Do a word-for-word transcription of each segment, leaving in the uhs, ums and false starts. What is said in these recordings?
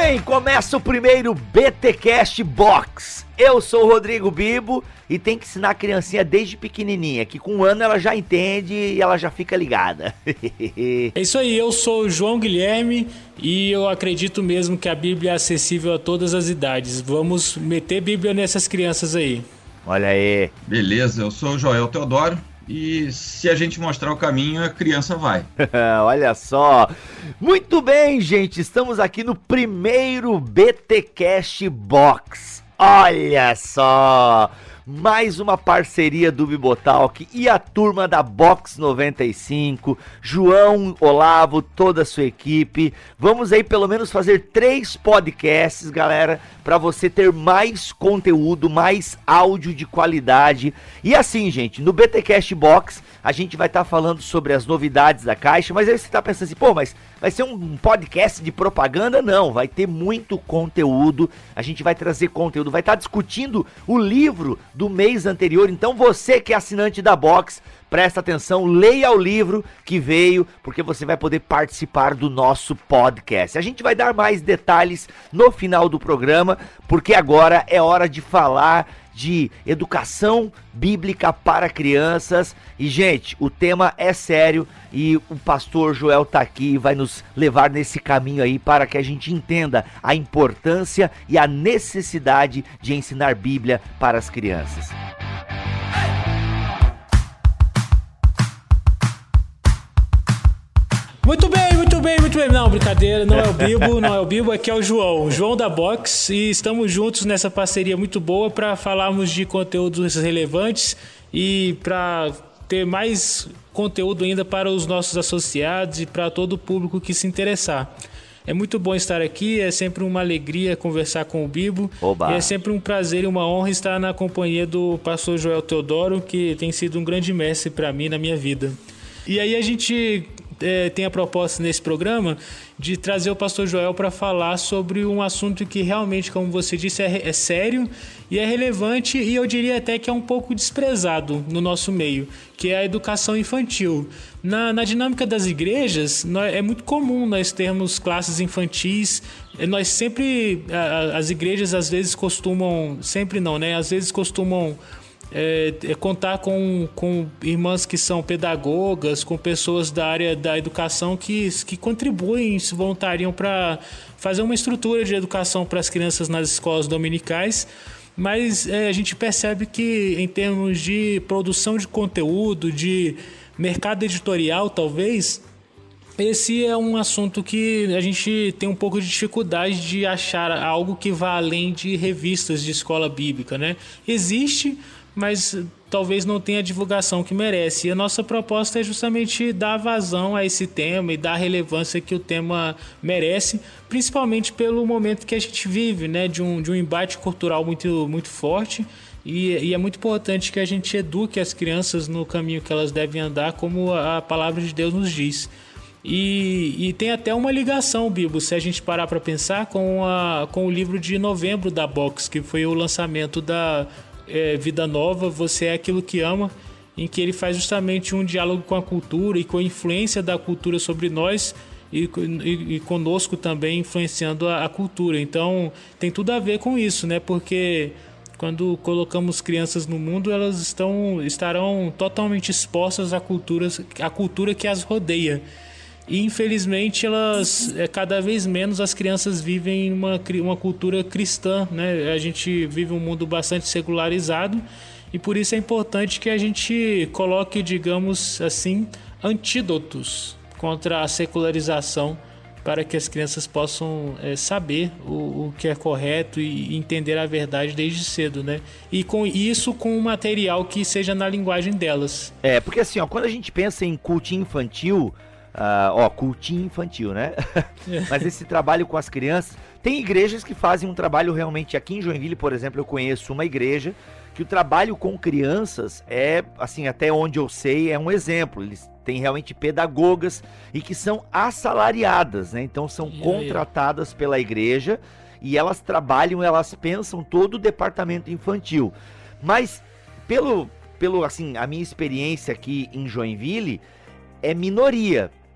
bem, começa o primeiro B T Cast Box. Eu sou o Rodrigo Bibo e tem que ensinar a criancinha desde pequenininha, que com um ano ela já entende e ela já fica ligada. É isso aí, eu sou o João Guilherme e eu acredito mesmo que a Bíblia é acessível a todas as idades. Vamos meter Bíblia nessas crianças aí. Olha aí. Beleza, eu sou o Joel Teodoro. E se a gente mostrar o caminho, a criança vai. Olha só. Muito bem, gente. Estamos aqui no primeiro B T Cast Box. Olha só. Mais uma parceria do Bibotalk e a turma da Box noventa e cinco, João, Olavo, toda a sua equipe. Vamos aí pelo menos fazer três podcasts, galera, para você ter mais conteúdo, mais áudio de qualidade. E assim, gente, no B T Cast Box a gente vai estar tá falando sobre as novidades da Caixa, mas aí você tá pensando assim, pô, mas vai ser um podcast de propaganda? Não, vai ter muito conteúdo, a gente vai trazer conteúdo, vai estar tá discutindo o livro do mês anterior. Então você que é assinante da Box, presta atenção, leia o livro que veio, porque você vai poder participar do nosso podcast. A gente vai dar mais detalhes no final do programa, porque agora é hora de falar de educação bíblica para crianças. E, gente, o tema é sério e o pastor Joel tá aqui e vai nos levar nesse caminho aí para que a gente entenda a importância e a necessidade de ensinar Bíblia para as crianças. Muito bem, muito bem, muito bem. Não, brincadeira, não é o Bibo, não é o Bibo, aqui é o João, o João da Box, e estamos juntos nessa parceria muito boa para falarmos de conteúdos relevantes e para ter mais conteúdo ainda para os nossos associados e para todo o público que se interessar. É muito bom estar aqui, é sempre uma alegria conversar com o Bibo. Oba. E é sempre um prazer e uma honra estar na companhia do pastor Joel Teodoro, que tem sido um grande mestre para mim na minha vida. E aí a gente é, tem a proposta nesse programa de trazer o pastor Joel para falar sobre um assunto que realmente, como você disse, é, é sério e é relevante, e eu diria até que é um pouco desprezado no nosso meio, que é a educação infantil. Na, na dinâmica das igrejas, nós, é muito comum nós termos classes infantis. Nós sempre, a, as igrejas às vezes costumam, sempre não, né? Às vezes costumam É, é contar com, com irmãs que são pedagogas, com pessoas da área da educação que, que contribuem, se voluntariam para fazer uma estrutura de educação para as crianças nas escolas dominicais. Mas é, a gente percebe que em termos de produção de conteúdo, de mercado editorial talvez, esse é um assunto que a gente tem um pouco de dificuldade de achar algo que vá além de revistas de escola bíblica, né? Existe, mas talvez não tenha a divulgação que merece. E a nossa proposta é justamente dar vazão a esse tema e dar a relevância que o tema merece, principalmente pelo momento que a gente vive, né? De um, de um embate cultural muito, muito forte. E, e é muito importante que a gente eduque as crianças no caminho que elas devem andar, como a palavra de Deus nos diz. E, e tem até uma ligação, Bibo, se a gente parar para pensar, com, a, com o livro de novembro da Box, que foi o lançamento da é, Vida Nova, Você é Aquilo que Ama, em que ele faz justamente um diálogo com a cultura e com a influência da cultura sobre nós e, e, e conosco também influenciando a, a cultura. Então tem tudo a ver com isso, né? Porque quando colocamos crianças no mundo, elas estão, estarão totalmente expostas à cultura, à cultura que as rodeia. E infelizmente elas, é, cada vez menos as crianças vivem uma, uma cultura cristã, né? A gente vive um mundo bastante secularizado e por isso é importante que a gente coloque, digamos assim, antídotos contra a secularização, para que as crianças possam é, saber o, o que é correto e entender a verdade desde cedo, né? E com isso, com um material que seja na linguagem delas. É, porque assim, ó, quando a gente pensa em cultinho infantil, Uh, ó, cultinho infantil, né? Mas esse trabalho com as crianças, tem igrejas que fazem um trabalho realmente, aqui em Joinville, por exemplo, eu conheço uma igreja que o trabalho com crianças é, assim, até onde eu sei, é um exemplo. Eles têm realmente pedagogas e que são assalariadas, né? Então são contratadas pela igreja e elas trabalham, elas pensam todo o departamento infantil. Mas pelo, pelo assim, a minha experiência aqui em Joinville é minoria.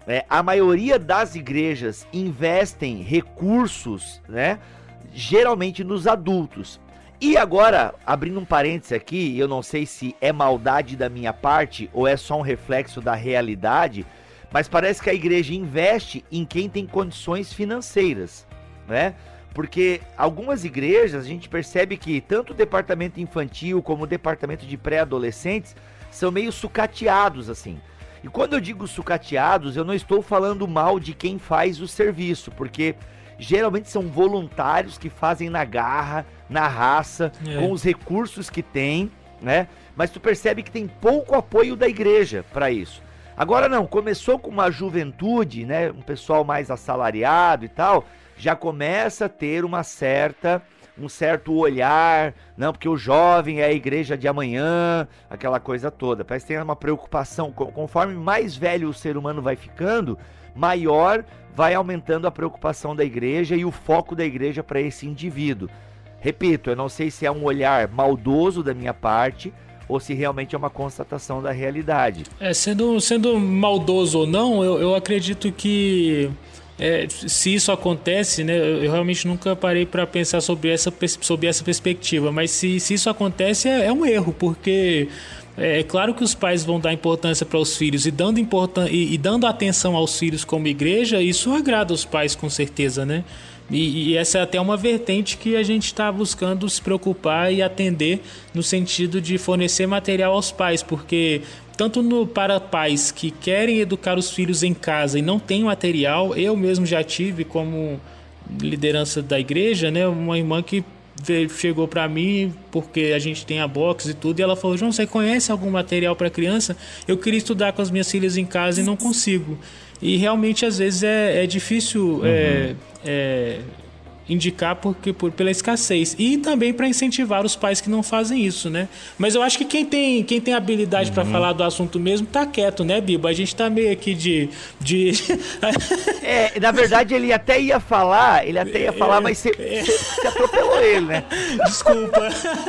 é, a maioria das igrejas investem recursos, né, geralmente nos adultos. E agora, abrindo um parênteses aqui, eu não sei se é maldade da minha parte ou é só um reflexo da realidade, mas parece que a igreja investe em quem tem condições financeiras, né? Porque algumas igrejas, a gente percebe que tanto o departamento infantil como o departamento de pré-adolescentes são meio sucateados, assim. E quando eu digo sucateados, eu não estou falando mal de quem faz o serviço, porque geralmente são voluntários que fazem na garra, na raça, é. com os recursos que tem, né? Mas tu percebe que tem pouco apoio da igreja para isso. Agora não, começou com uma juventude, né? Um pessoal mais assalariado e tal, já começa a ter uma certa, um certo olhar, não, porque o jovem é a igreja de amanhã, aquela coisa toda. Parece que tem uma preocupação, conforme mais velho o ser humano vai ficando, maior vai aumentando a preocupação da igreja e o foco da igreja para esse indivíduo. Repito, eu não sei se é um olhar maldoso da minha parte ou se realmente é uma constatação da realidade. É, sendo, sendo maldoso ou não, eu, eu acredito que é, se isso acontece, né, eu realmente nunca parei para pensar sobre essa, sobre essa perspectiva, mas se, se isso acontece é, é um erro, porque é claro que os pais vão dar importância para os filhos e dando, importan- e, e dando atenção aos filhos como igreja, isso agrada os pais com certeza, né? E, e essa é até uma vertente que a gente está buscando se preocupar e atender no sentido de fornecer material aos pais, porque tanto no, para pais que querem educar os filhos em casa e não têm material, eu mesmo já tive como liderança da igreja, né, uma irmã que veio, chegou para mim porque a gente tem a box e tudo, e ela falou: João, você conhece algum material para criança? Eu queria estudar com as minhas filhas em casa e não consigo. E realmente às vezes é, é difícil uhum. é, é, indicar porque, por, pela escassez. E também para incentivar os pais que não fazem isso, né? Mas eu acho que quem tem, quem tem habilidade uhum. para falar do assunto mesmo tá quieto, né, Biba? A gente tá meio aqui de... de... é, na verdade ele até ia falar, ele até ia falar, é, mas você é. atropelou ele, né? Desculpa.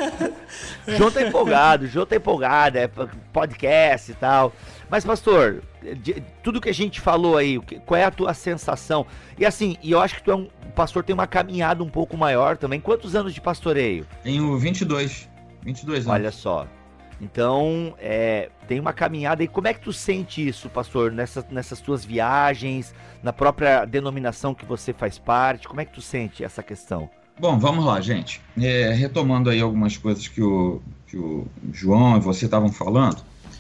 João tá empolgado, João tá empolgado, é podcast e tal. Mas, pastor, de, tudo que a gente falou aí, qual é a tua sensação? E assim, e eu acho que tu é um o pastor, tem uma caminhada um pouco maior também. Quantos anos de pastoreio? Tenho vinte e dois. vinte e dois anos. Olha só. Então, é, tem uma caminhada. E como é que tu sente isso, pastor, nessas, nessas tuas viagens, na própria denominação que você faz parte? Como é que tu sente essa questão? Bom, vamos lá, gente. É, retomando aí algumas coisas que o, que o João e você estavam falando.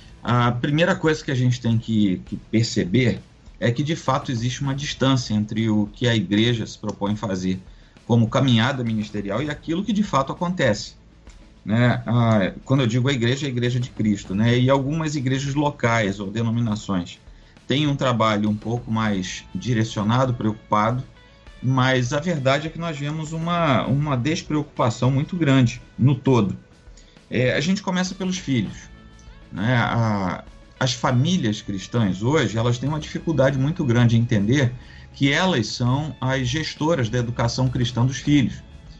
A primeira coisa que a gente tem que, que perceber é que, de fato, existe uma distância entre o que a igreja se propõe fazer como caminhada ministerial e aquilo que, de fato, acontece. Né? Ah, quando eu digo a igreja, é a igreja de Cristo. Né? E algumas igrejas locais ou denominações têm um trabalho um pouco mais direcionado, preocupado, mas a verdade é que nós vemos uma, uma despreocupação muito grande no todo. É, a gente começa pelos filhos. Né? A, as famílias cristãs hoje, elas têm uma dificuldade muito grande em entender que elas são as gestoras da educação cristã dos filhos.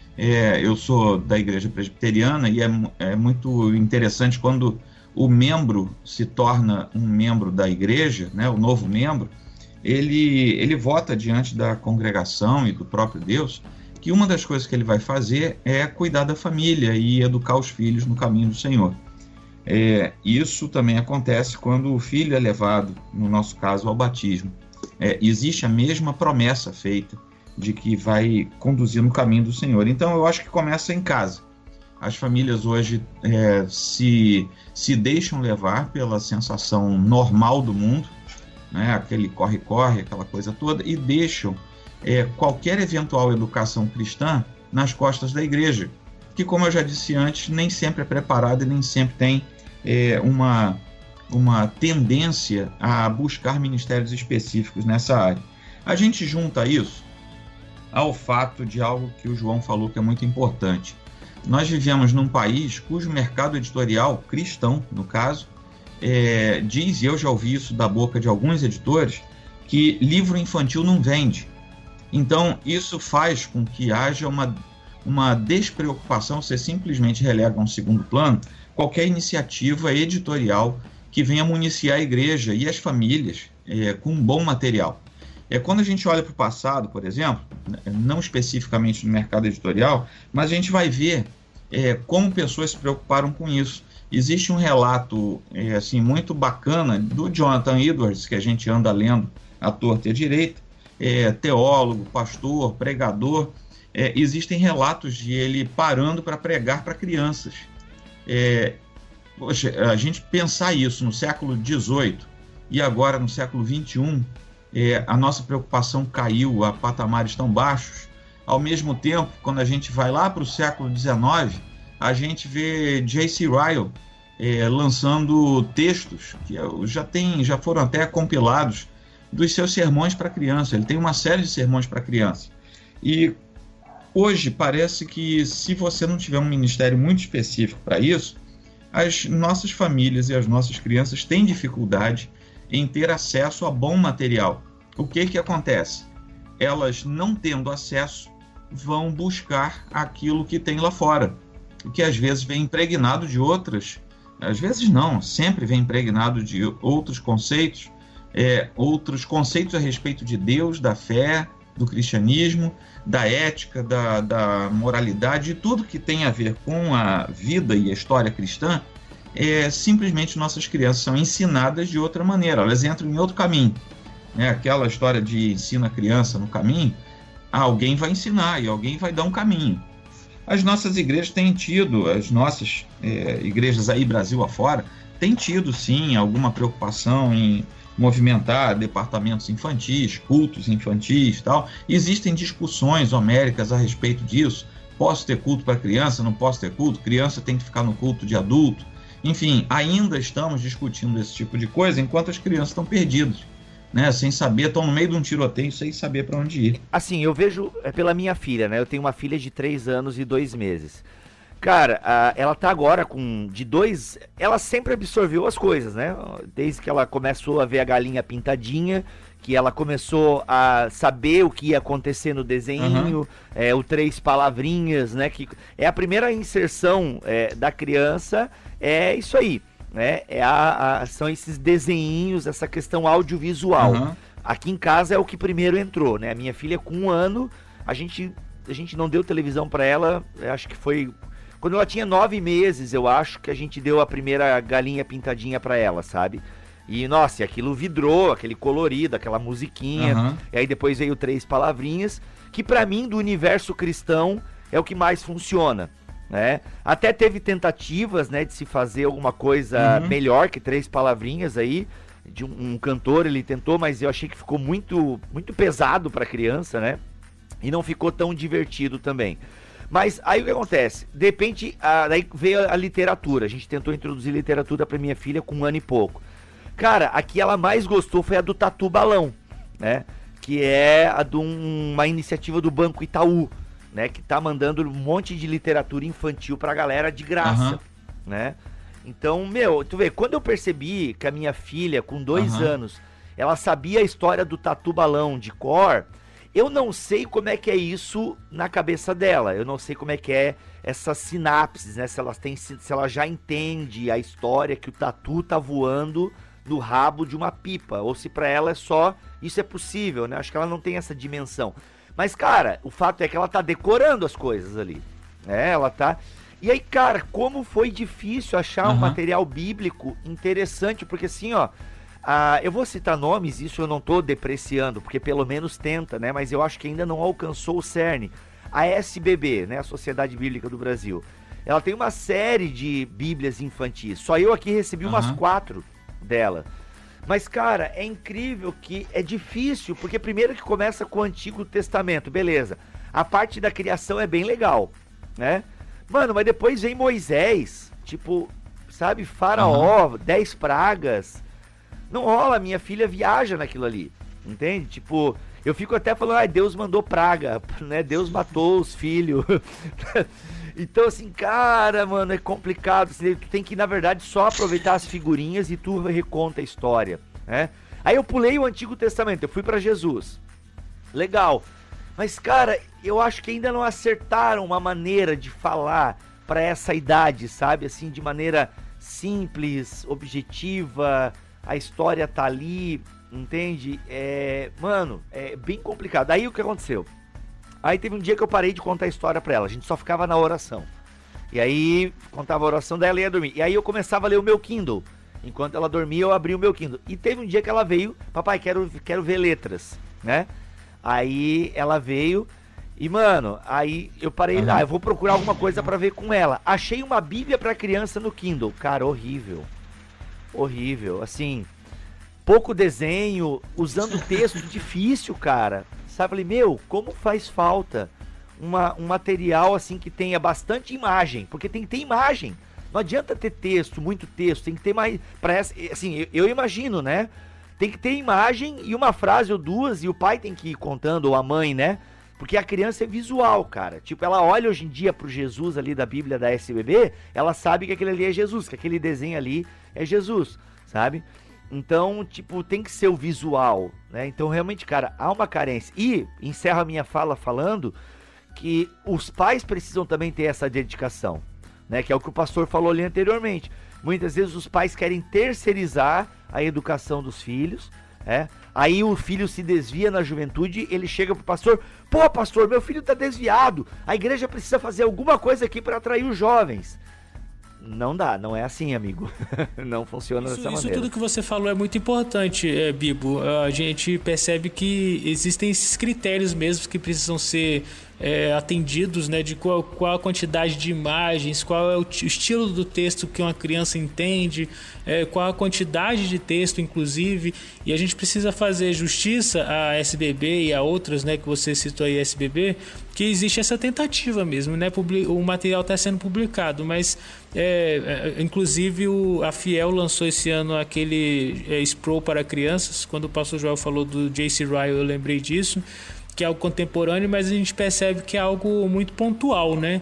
É, eu sou da igreja presbiteriana e é, é muito interessante quando o membro se torna um membro da igreja, né, o novo membro, ele, ele vota diante da congregação e do próprio Deus que uma das coisas que ele vai fazer é cuidar da família e educar os filhos no caminho do Senhor. É, isso também acontece quando o filho é levado, no nosso caso, ao batismo. É, existe a mesma promessa feita de que vai conduzir no caminho do Senhor. Então eu acho que começa em casa. As famílias hoje é, se, se deixam levar pela sensação normal do mundo, né, aquele corre-corre, aquela coisa toda, e deixam é, qualquer eventual educação cristã nas costas da igreja, que, como eu já disse antes, nem sempre é preparada e nem sempre tem é, uma, uma tendência a buscar ministérios específicos nessa área. A gente junta isso ao fato de algo que o João falou que é muito importante. Nós vivemos num país cujo mercado editorial, cristão no caso, é, diz, e eu já ouvi isso da boca de alguns editores, que livro infantil não vende. Então isso faz com que haja uma, uma despreocupação, você simplesmente relega a um segundo plano qualquer iniciativa editorial que venha municiar a igreja e as famílias é, com um bom material. É, quando a gente olha para o passado, por exemplo, não especificamente no mercado editorial, mas a gente vai ver é, como pessoas se preocuparam com isso. Existe um relato é, assim, muito bacana do Jonathan Edwards, que a gente anda lendo à torta e à direita, é, teólogo, pastor, pregador. É, existem relatos de ele parando para pregar para crianças. É, poxa, a gente pensar isso no século dezoito e agora no século vinte e um, é, a nossa preocupação caiu a patamares tão baixos. Ao mesmo tempo, quando a gente vai lá para o século dezenove, a gente vê J C Ryle é, lançando textos que já, tem, já foram até compilados dos seus sermões para criança. Ele tem uma série de sermões para criança. E hoje parece que, se você não tiver um ministério muito específico para isso, as nossas famílias e as nossas crianças têm dificuldade em ter acesso a bom material. O que que acontece? Elas, não tendo acesso, vão buscar aquilo que tem lá fora, que às vezes vem impregnado de outras, às vezes não, sempre vem impregnado de outros conceitos, é, outros conceitos a respeito de Deus, da fé, do cristianismo, da ética, da, da moralidade, de tudo que tem a ver com a vida e a história cristã. É, simplesmente nossas crianças são ensinadas de outra maneira, elas entram em outro caminho, né? Aquela história de ensina a criança no caminho, alguém vai ensinar e alguém vai dar um caminho. As nossas igrejas têm tido, as nossas é, igrejas aí Brasil afora, têm tido sim alguma preocupação em movimentar departamentos infantis, cultos infantis e tal. Existem discussões homéricas a respeito disso. Posso ter culto para criança, não posso ter culto? Criança tem que ficar no culto de adulto? Enfim, ainda estamos discutindo esse tipo de coisa enquanto as crianças estão perdidas, né? Sem saber, estão no meio de um tiroteio sem saber para onde ir. Assim, eu vejo é pela minha filha, né? Eu tenho uma filha de três anos e dois meses. Cara, a, ela tá agora com de dois... Ela sempre absorveu as coisas, né? Desde que ela começou a ver a galinha pintadinha, que ela começou a saber o que ia acontecer no desenho, uhum. é, o Três Palavrinhas, né? Que é a primeira inserção é, da criança, é isso aí, né? É a, a, são esses desenhinhos, essa questão audiovisual. Uhum. Aqui em casa é o que primeiro entrou, né? A minha filha com um ano, a gente, a gente não deu televisão para ela, acho que foi... Quando ela tinha nove meses, eu acho que a gente deu a primeira galinha pintadinha para ela, sabe? E, nossa, e aquilo vidrou, aquele colorido, aquela musiquinha. Uhum. E aí depois veio Três Palavrinhas, que pra mim, do universo cristão, é o que mais funciona, né? Até teve tentativas, né, de se fazer alguma coisa uhum. melhor que Três Palavrinhas aí, de um, um cantor, ele tentou, mas eu achei que ficou muito, muito pesado pra criança, né? E não ficou tão divertido também. Mas aí o que acontece? De repente, a, daí veio a literatura. A gente tentou introduzir literatura pra minha filha com um ano e pouco. Cara, a que ela mais gostou foi a do Tatu Balão, né? Que é a de um, uma iniciativa do Banco Itaú, né? Que tá mandando um monte de literatura infantil pra galera de graça, uhum. né? Então, meu, tu vê, quando eu percebi que a minha filha, com dois uhum. anos, ela sabia a história do Tatu Balão de cor... Eu não sei como é que é isso na cabeça dela, eu não sei como é que é essas sinapses, né? Se ela, tem, se ela já entende a história que o tatu tá voando no rabo de uma pipa, ou se pra ela é só, isso é possível, né? Acho que ela não tem essa dimensão. Mas, cara, o fato é que ela tá decorando as coisas ali, né? Ela tá... E aí, cara, como foi difícil achar uhum. um material bíblico interessante, porque assim, ó... Ah, eu vou citar nomes, isso eu não tô depreciando, porque pelo menos tenta, né? Mas eu acho que ainda não alcançou o cerne. A S B B, né? A Sociedade Bíblica do Brasil. Ela tem uma série de bíblias infantis. Só eu aqui recebi uhum. umas quatro dela. Mas, cara, é incrível que é difícil, porque primeiro que começa com o Antigo Testamento, beleza. A parte da criação é bem legal, né? Mano, mas depois vem Moisés, tipo, sabe? Faraó, uhum. Dez pragas... Não rola, minha filha viaja naquilo ali, entende? Tipo, eu fico até falando, ah, Deus mandou praga, né? Deus matou os filhos. Então, assim, cara, mano, é complicado. Assim, tu tem que, na verdade, só aproveitar as figurinhas e tu reconta a história, né? Aí eu pulei o Antigo Testamento, eu fui pra Jesus. Legal. Mas, cara, eu acho que ainda não acertaram uma maneira de falar pra essa idade, sabe? Assim, de maneira simples, objetiva... A história tá ali, entende? É, mano, é bem complicado. Aí o que aconteceu? Aí teve um dia que eu parei de contar a história pra ela, a gente só ficava na oração. E aí, contava a oração dela e ia dormir. E aí eu começava a ler o meu Kindle. Enquanto ela dormia, eu abria o meu Kindle. E teve um dia que ela veio, papai, quero, quero ver letras, né? Aí ela veio e, mano, aí eu parei, uhum. ah, eu vou procurar alguma coisa pra ver com ela. Achei uma Bíblia pra criança no Kindle. Cara, horrível. Horrível, assim, pouco desenho, usando texto difícil, cara. Sabe, falei, meu, como faz falta uma, um material assim que tenha bastante imagem, porque tem que ter imagem. Não adianta ter texto, muito texto, tem que ter mais, parece, assim, eu, eu imagino, né? Tem que ter imagem e uma frase ou duas, e o pai tem que ir contando, ou a mãe, né? Porque a criança é visual, cara. Tipo, ela olha hoje em dia pro Jesus ali da Bíblia da S B B, ela sabe que aquele ali é Jesus, que aquele desenho ali é Jesus, sabe? Então, tipo, tem que ser o visual, né? Então, realmente, cara, há uma carência. E, encerro a minha fala falando que os pais precisam também ter essa dedicação, né? Que é o que o pastor falou ali anteriormente. Muitas vezes os pais querem terceirizar a educação dos filhos, é? Aí o filho se desvia na juventude, ele chega pro pastor, pô, pastor, meu filho tá desviado, a igreja precisa fazer alguma coisa aqui para atrair os jovens. Não dá, não é assim, amigo. Não funciona isso, dessa isso maneira. Isso tudo que você falou é muito importante, é, Bibo. A gente percebe que existem esses critérios mesmo que precisam ser é, atendidos, né? De qual, qual a quantidade de imagens, qual é o, t- o estilo do texto que uma criança entende, é, qual a quantidade de texto, inclusive. E a gente precisa fazer justiça à S B B e a outras, né? Que você citou aí, S B B, que existe essa tentativa mesmo, né? O material está sendo publicado, mas é, é, inclusive o, a Fiel lançou esse ano aquele é, Spro para crianças. Quando o pastor Joel falou do J C Ryle, eu lembrei disso, que é algo contemporâneo, mas a gente percebe que é algo muito pontual, né?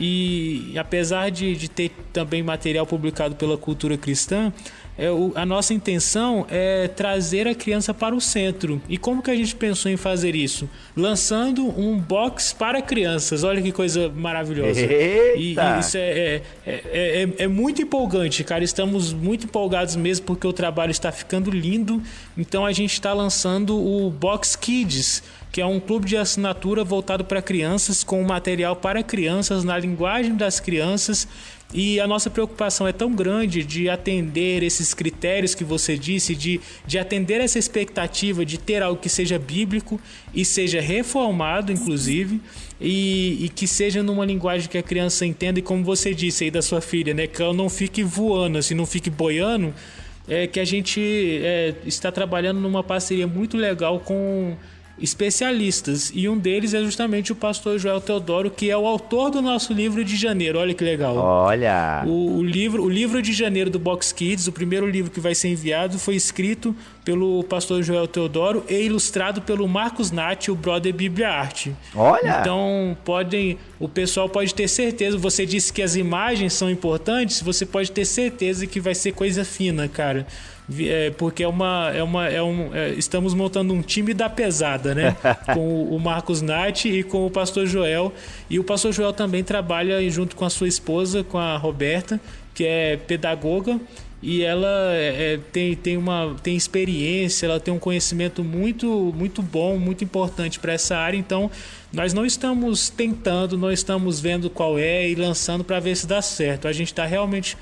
E apesar de, de ter também material publicado pela Cultura Cristã, é, o, a nossa intenção é trazer a criança para o centro. E como que a gente pensou em fazer isso? Lançando um box para crianças. Olha que coisa maravilhosa. E, e isso é, é, é, é, é muito empolgante, cara. Estamos muito empolgados mesmo porque o trabalho está ficando lindo. Então a gente está lançando o Box Kids, que é um clube de assinatura voltado para crianças, com material para crianças, na linguagem das crianças. E a nossa preocupação é tão grande de atender esses critérios que você disse, de, de atender essa expectativa de ter algo que seja bíblico e seja reformado, inclusive, e, e que seja numa linguagem que a criança entenda, e como você disse aí da sua filha, né, que ela não fique voando, assim, não fique boiando, é que a gente é, está trabalhando numa parceria muito legal com especialistas, e um deles é justamente o pastor Joel Teodoro, que é o autor do nosso livro de janeiro. Olha que legal. Olha! O, o, livro, o livro de janeiro do Box Kids, o primeiro livro que vai ser enviado, foi escrito pelo pastor Joel Teodoro e ilustrado pelo Marcos Natti, o brother Bíblia Arte. Olha! Então, podem, o pessoal pode ter certeza, você disse que as imagens são importantes, você pode ter certeza que vai ser coisa fina, cara. É, porque é uma, é uma, é um, é, estamos montando um time da pesada, né? Com o Marcos Natti e com o pastor Joel. E o pastor Joel também trabalha junto com a sua esposa, com a Roberta, que é pedagoga, e ela é, tem, tem, uma, tem experiência, ela tem um conhecimento muito, muito bom, muito importante para essa área. Então nós não estamos tentando, não estamos vendo qual é e lançando para ver se dá certo. A gente está realmente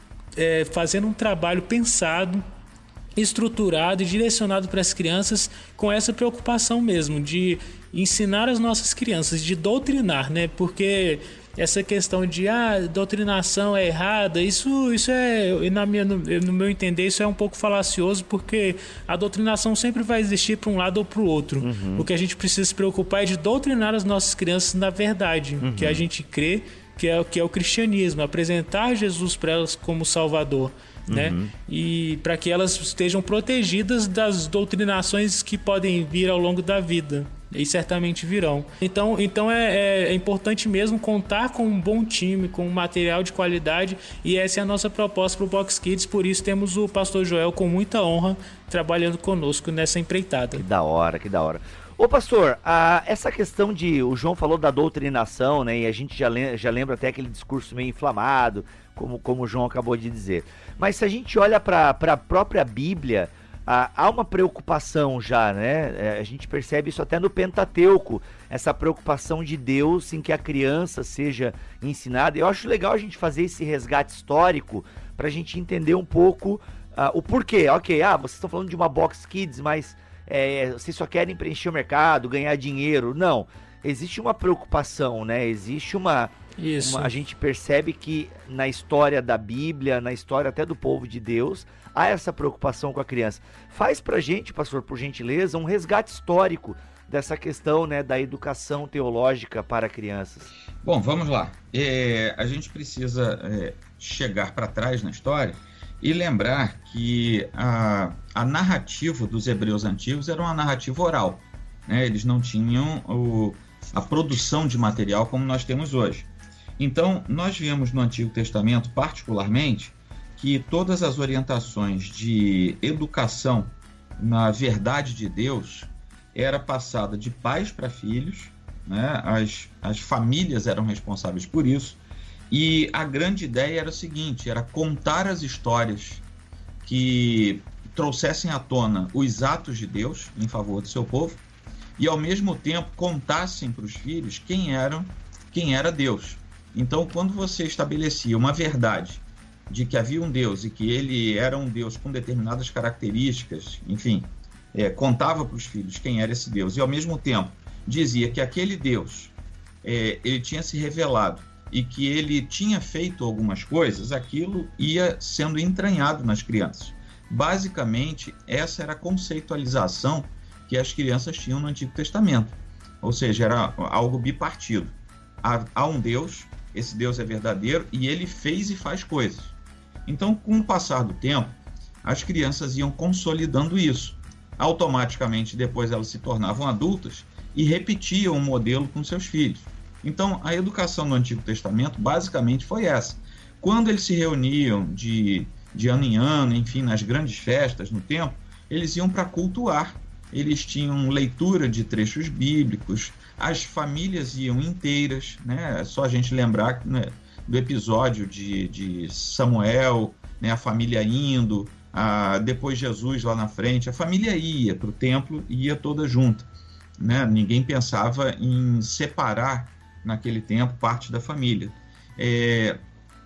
é, fazendo um trabalho pensado, estruturado e direcionado para as crianças, com essa preocupação mesmo de ensinar as nossas crianças, de doutrinar, né? Porque essa questão de ah, doutrinação é errada, isso, isso é, na minha, no, no meu entender, isso é um pouco falacioso, porque a doutrinação sempre vai existir para um lado ou para o outro. Uhum. O que a gente precisa se preocupar é de doutrinar as nossas crianças na verdade, uhum. que a gente crê que é, que é o cristianismo, apresentar Jesus para elas como Salvador. Né? Uhum. E para que elas estejam protegidas das doutrinações que podem vir ao longo da vida, e certamente virão. Então, então é, é, é importante mesmo contar com um bom time, com um material de qualidade, e essa é a nossa proposta para o Box Kids. Por isso temos o pastor Joel com muita honra trabalhando conosco nessa empreitada. Que da hora, que da hora. Ô pastor, a, essa questão de, o João falou da doutrinação, né, e a gente já, lem, já lembra até aquele discurso meio inflamado, como, como o João acabou de dizer. Mas se a gente olha para a própria Bíblia, há, há uma preocupação já, né? É, a gente percebe isso até no Pentateuco, essa preocupação de Deus em que a criança seja ensinada. Eu acho legal a gente fazer esse resgate histórico para a gente entender um pouco uh, o porquê. Ok, ah, vocês estão falando de uma Box Kids, mas é, vocês só querem preencher o mercado, ganhar dinheiro. Não, existe uma preocupação, né? Existe uma... Isso. Uma, a gente percebe que na história da Bíblia, na história até do povo de Deus, há essa preocupação com a criança. Faz pra gente, pastor, por gentileza, um resgate histórico dessa questão, né, da educação teológica para crianças. Bom, vamos lá. É, a gente precisa é, chegar para trás na história e lembrar que a, a narrativa dos hebreus antigos era uma narrativa oral, né? Eles não tinham o, a produção de material como nós temos hoje. Então, nós vemos no Antigo Testamento, particularmente, que todas as orientações de educação na verdade de Deus era passada de pais para filhos, né? As, as famílias eram responsáveis por isso, e a grande ideia era o seguinte, era contar as histórias que trouxessem à tona os atos de Deus em favor do seu povo, e ao mesmo tempo contassem para os filhos quem, eram, quem era Deus. Então, quando você estabelecia uma verdade de que havia um Deus e que ele era um Deus com determinadas características, enfim, é, contava para os filhos quem era esse Deus e, ao mesmo tempo, dizia que aquele Deus é, ele tinha se revelado e que ele tinha feito algumas coisas, aquilo ia sendo entranhado nas crianças. Basicamente, essa era a conceitualização que as crianças tinham no Antigo Testamento, ou seja, era algo bipartido. Há, há um Deus, esse Deus é verdadeiro e ele fez e faz coisas. Então, com o passar do tempo, as crianças iam consolidando isso. Automaticamente, depois elas se tornavam adultas e repetiam o modelo com seus filhos. Então, a educação no Antigo Testamento basicamente foi essa. Quando eles se reuniam de, de ano em ano, enfim, nas grandes festas no templo, eles iam para cultuar. Eles tinham leitura de trechos bíblicos, as famílias iam inteiras, né? É só a gente lembrar, né, do episódio de, de Samuel, né, a família indo, a, depois Jesus lá na frente, a família ia para o templo e ia toda junta, né? Ninguém pensava em separar naquele tempo parte da família. É,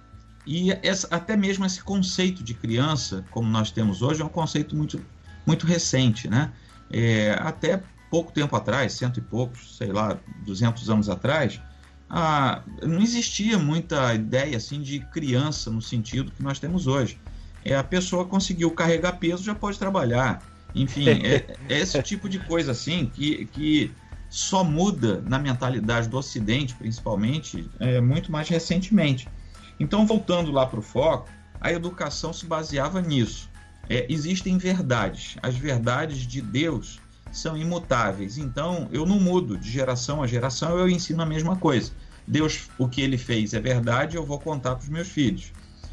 e essa, até mesmo esse conceito de criança, como nós temos hoje, é um conceito muito, muito recente, né? É, até pouco tempo atrás, cento e poucos, sei lá, duzentos anos atrás, ah, não existia muita ideia assim de criança no sentido que nós temos hoje. É, a pessoa conseguiu carregar peso, já pode trabalhar. Enfim, é, é esse tipo de coisa assim que, que só muda na mentalidade do Ocidente, principalmente, é, muito mais recentemente. Então, voltando lá para o foco, a educação se baseava nisso. É, existem verdades, as verdades de Deus são imutáveis, então eu não mudo de geração a geração, eu ensino a mesma coisa. Deus, o que ele fez é verdade, eu vou contar para os meus filhos.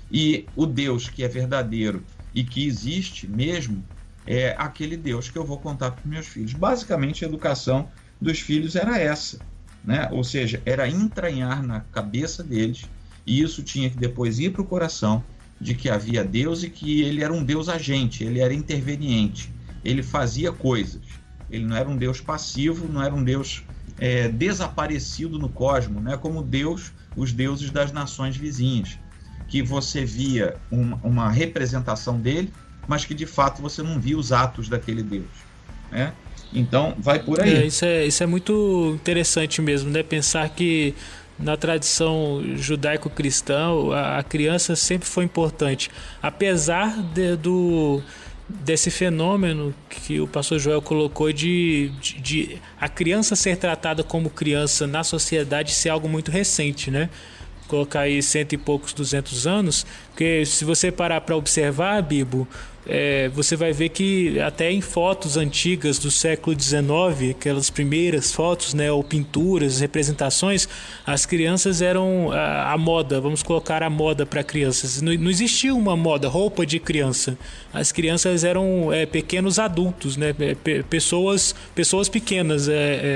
E o Deus que é verdadeiro e que existe mesmo, é aquele Deus que eu vou contar para os meus filhos. Basicamente, a educação dos filhos era essa, né? Ou seja, era entranhar na cabeça deles, e isso tinha que depois ir para o coração, de que havia Deus e que ele era um Deus agente, ele era interveniente, ele fazia coisas, ele não era um Deus passivo, não era um Deus é, desaparecido no cosmos, né? Como Deus, os deuses das nações vizinhas, que você via uma, uma representação dele, mas que de fato você não via os atos daquele Deus, né? Então vai por aí. É, isso, é, isso é muito interessante mesmo, né? Pensar que na tradição judaico-cristã, a criança sempre foi importante. Apesar de, do, desse fenômeno que o pastor Joel colocou de, de, de a criança ser tratada como criança na sociedade ser algo muito recente, né? Colocar aí cento e poucos, duzentos anos, porque se você parar para observar, Bibo, é, você vai ver que até em fotos antigas do século dezenove, aquelas primeiras fotos, né, ou pinturas, representações, as crianças eram a, a moda, vamos colocar a moda para crianças. Não, não existia uma moda, roupa de criança. As crianças eram é, pequenos adultos, né, pessoas, pessoas pequenas, é, é,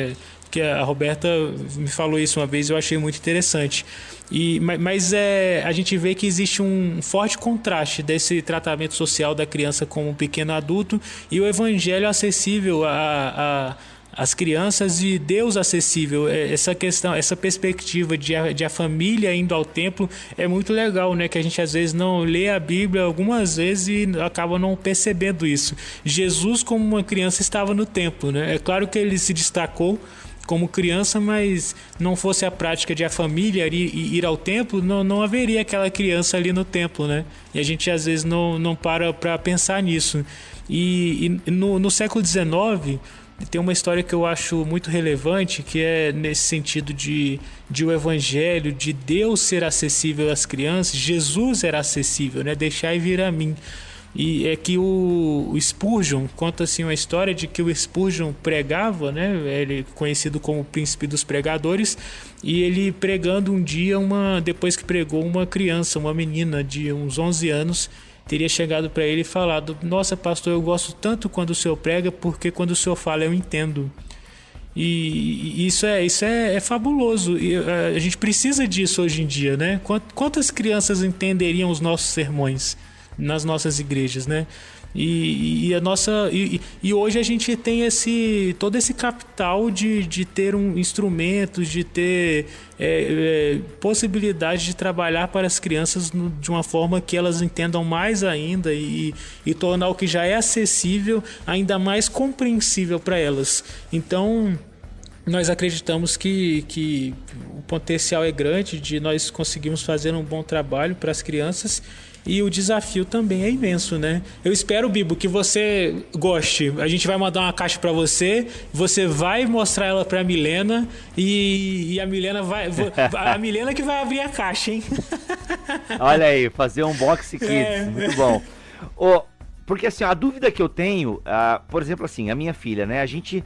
que a Roberta me falou isso uma vez, eu achei muito interessante. E, mas é, a gente vê que existe um forte contraste desse tratamento social da criança como um pequeno adulto e o evangelho acessível a, a as crianças e Deus acessível. Essa questão, essa perspectiva de a, de a família indo ao templo é muito legal, né? Que a gente às vezes não lê a Bíblia algumas vezes e acaba não percebendo isso. Jesus, como uma criança, estava no templo, né? É claro que ele se destacou como criança, mas não fosse a prática de a família ir, ir ao templo, não, não haveria aquela criança ali no templo, né? E a gente às vezes não, não para para pensar nisso. E, e no, no século dezenove tem uma história que eu acho muito relevante, que é nesse sentido de, de o evangelho, de Deus ser acessível às crianças. Jesus era acessível, né? Deixai vir a mim. E é que o, o Spurgeon conta assim uma história de que o Spurgeon pregava, né? Ele é conhecido como o príncipe dos pregadores, e ele pregando um dia, uma, depois que pregou, uma criança, uma menina de uns onze anos, teria chegado para ele e falado: nossa, pastor, eu gosto tanto quando o senhor prega, porque quando o senhor fala eu entendo. E isso é, isso é, é fabuloso. E a gente precisa disso hoje em dia, né? Quantas crianças entenderiam os nossos sermões nas nossas igrejas, né? E, e a nossa e, e hoje a gente tem esse todo esse capital de, de ter um instrumento, de ter é, é, possibilidade de trabalhar para as crianças no, de uma forma que elas entendam mais ainda e, e tornar o que já é acessível ainda mais compreensível para elas. Então nós acreditamos que, que o potencial é grande de nós conseguirmos fazer um bom trabalho para as crianças. E o desafio também é imenso, né? Eu espero, Bibo, que você goste. A gente vai mandar uma caixa para você, você vai mostrar ela para a Milena e, e a Milena vai... A Milena que vai abrir a caixa, hein? Olha aí, fazer um box kids, é. Muito bom. Oh, porque assim, a dúvida que eu tenho, uh, por exemplo assim, a minha filha, né? A gente...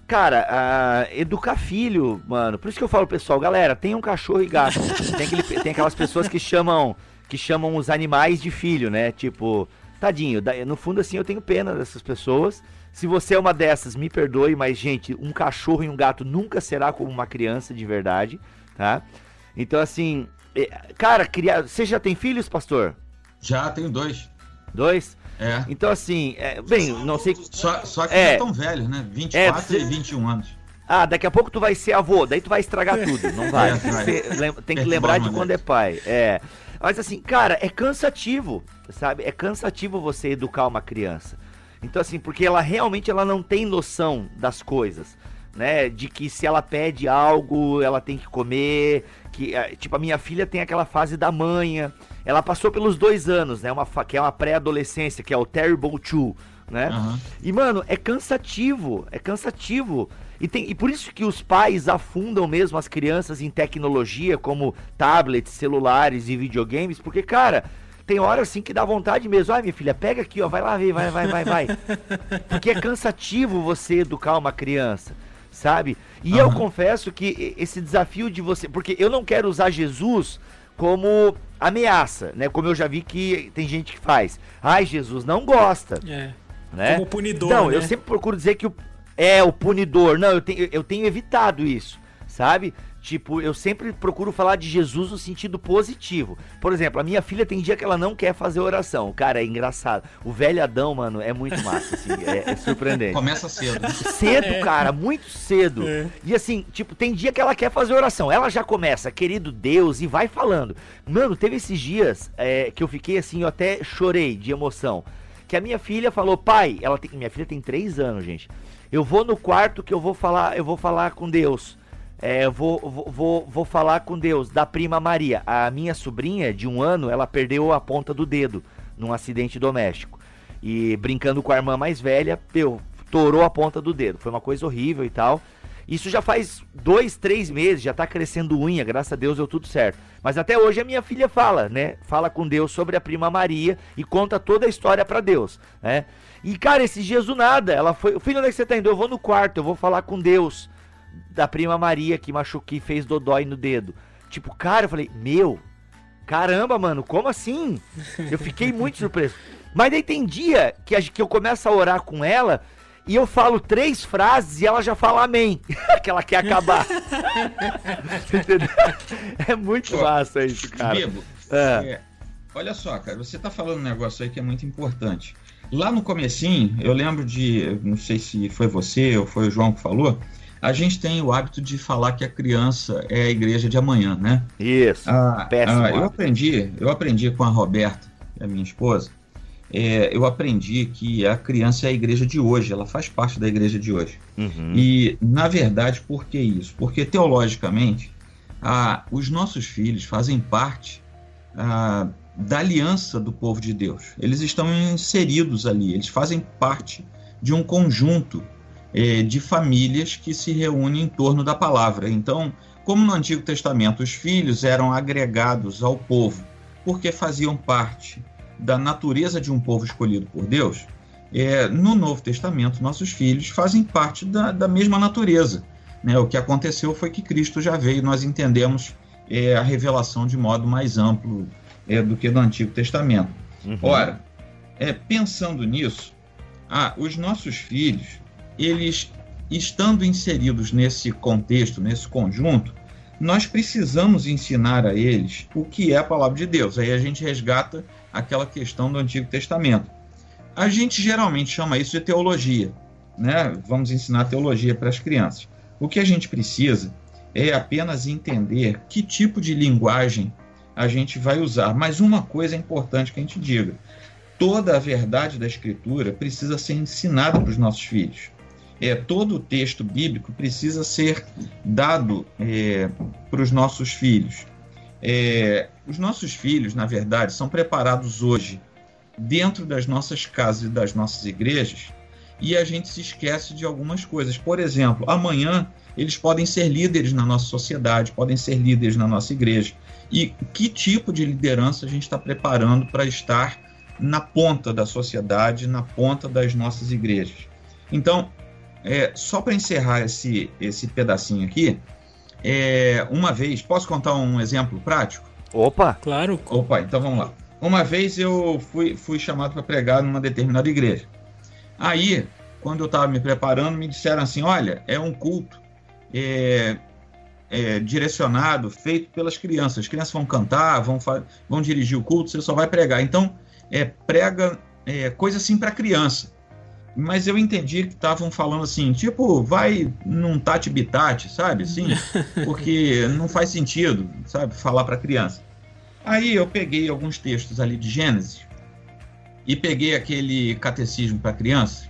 Cara, uh, educar filho, mano, por isso que eu falo, pessoal, galera, tem um cachorro e gato. Tem, aquele, tem aquelas pessoas que chamam... que chamam os animais de filho, né? Tipo, tadinho, no fundo assim eu tenho pena dessas pessoas. Se você é uma dessas, me perdoe, mas gente, um cachorro e um gato nunca será como uma criança de verdade, tá? Então assim, cara, criar... você já tem filhos, pastor? Já, tenho dois. Dois? É. Então assim, é, bem, não sei... Só, só que é, não tão velhos, né? vinte e quatro é, e vinte e um anos. Ah, daqui a pouco tu vai ser avô, daí tu vai estragar tudo, não vai. É, você tem que lembrar de quando é pai, é... Mas assim, cara, é cansativo, sabe? É cansativo você educar uma criança. Então assim, porque ela realmente ela não tem noção das coisas, né? De que se ela pede algo, ela tem que comer, que tipo, a minha filha tem aquela fase da manha, ela passou pelos dois anos, né? Uma, que é uma pré-adolescência, que é o Terrible Two, né? Uhum. E, mano, é cansativo, é cansativo. E, tem, e por isso que os pais afundam mesmo as crianças em tecnologia, como tablets, celulares e videogames, porque, cara, tem hora assim que dá vontade mesmo. Ai, minha filha, pega aqui, ó, vai lá ver, vai, vai, vai, vai. Porque é cansativo você educar uma criança, sabe? E uhum. eu confesso que esse desafio de você... Porque eu não quero usar Jesus como ameaça, né? Como eu já vi que tem gente que faz. Ai, Jesus não gosta. É. Né? Como punidor, Não, né? eu sempre procuro dizer que o, é o punidor. Não, eu tenho, eu tenho evitado isso, sabe? Tipo, eu sempre procuro falar de Jesus no sentido positivo. Por exemplo, a minha filha tem dia que ela não quer fazer oração. Cara, é engraçado. O velho Adão, mano, é muito massa, assim, é, é surpreendente. Começa cedo. Cedo, é. cara, muito cedo. É. E assim, tipo, tem dia que ela quer fazer oração. Ela já começa, querido Deus, e vai falando. Mano, teve esses dias é, que eu fiquei assim, eu até chorei de emoção. Que a minha filha falou: pai, ela tem, minha filha tem três anos, gente. Eu vou no quarto que eu vou falar, eu vou falar com Deus. É, eu vou, vou, vou, vou falar com Deus, da prima Maria. A minha sobrinha, de um ano, ela perdeu a ponta do dedo num acidente doméstico. E brincando com a irmã mais velha, meu, torou a ponta do dedo. Foi uma coisa horrível e tal. Isso já faz dois, três meses, já tá crescendo unha, graças a Deus deu tudo certo. Mas até hoje a minha filha fala, né? Fala com Deus sobre a prima Maria e conta toda a história pra Deus, né? E, cara, esses dias do nada, ela foi... Filho, onde é que você tá indo? Eu vou no quarto, eu vou falar com Deus da prima Maria que machuquei, fez dodói no dedo. Tipo, cara, eu falei, meu, caramba, mano, como assim? Eu fiquei muito surpreso. Mas daí tem dia que, a, que eu começo a orar com ela e eu falo três frases e ela já fala amém, que ela quer acabar. Entendeu? É muito Pô, massa isso, cara. Bibo, É. é, olha só, cara, você tá falando um negócio aí que é muito importante. Lá no comecinho, eu lembro de, não sei se foi você ou foi o João que falou, a gente tem o hábito de falar que a criança é a igreja de amanhã, né? Isso, Ah, péssimo. ah, eu hábito. aprendi, eu aprendi com a Roberta, a minha esposa, é, eu aprendi que a criança é a igreja de hoje, ela faz parte da igreja de hoje. Uhum. E, na verdade, por que isso? Porque, teologicamente, ah, os nossos filhos fazem parte ah, da aliança do povo de Deus. Eles estão inseridos ali, eles fazem parte de um conjunto eh, de famílias que se reúnem em torno da palavra. Então, como no Antigo Testamento os filhos eram agregados ao povo porque faziam parte da natureza de um povo escolhido por Deus, eh, no Novo Testamento nossos filhos fazem parte da, da mesma natureza. Né? O que aconteceu foi que Cristo já veio e nós entendemos eh, a revelação de modo mais amplo É, do que no Antigo Testamento. Uhum. Ora, é, pensando nisso, ah, os nossos filhos, eles estando inseridos nesse contexto, nesse conjunto, nós precisamos ensinar a eles o que é a palavra de Deus. Aí a gente resgata aquela questão do Antigo Testamento. A gente geralmente chama isso de teologia, né? Vamos ensinar teologia para as crianças. O que a gente precisa é apenas entender que tipo de linguagem a gente vai usar. Mas uma coisa é importante que a gente diga: toda a verdade da Escritura precisa ser ensinada para os nossos filhos. É, todo o texto bíblico precisa ser dado é, para os nossos filhos. É, os nossos filhos, na verdade, são preparados hoje dentro das nossas casas e das nossas igrejas, e a gente se esquece de algumas coisas. Por exemplo, amanhã eles podem ser líderes na nossa sociedade, podem ser líderes na nossa igreja. E que tipo de liderança a gente está preparando para estar na ponta da sociedade, na ponta das nossas igrejas? Então, é, só para encerrar esse, esse pedacinho aqui, é, uma vez, posso contar um exemplo prático? Opa! Claro. Opa, então vamos lá. Uma vez eu fui, fui chamado para pregar numa determinada igreja. Aí, quando eu estava me preparando, me disseram assim: olha, é um culto é, é, direcionado, feito pelas crianças. As crianças vão cantar, vão, vão dirigir o culto, você só vai pregar. Então, é, prega é, coisa assim para criança. Mas eu entendi que estavam falando assim, tipo, vai num tati-bitate, sabe? Assim, porque não faz sentido, sabe, falar para criança. Aí eu peguei alguns textos ali de Gênesis e peguei aquele catecismo para criança.